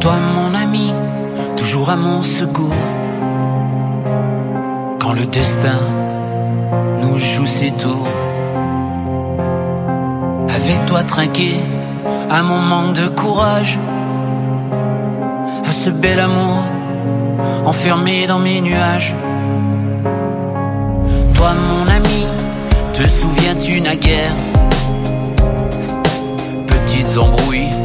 Toi mon ami, toujours à mon secours, quand le destin nous joue ses tours. Avec toi trinqué à mon manque de courage, à ce bel amour enfermé dans mes nuages. Toi mon ami, te souviens-tu naguère, petites embrouilles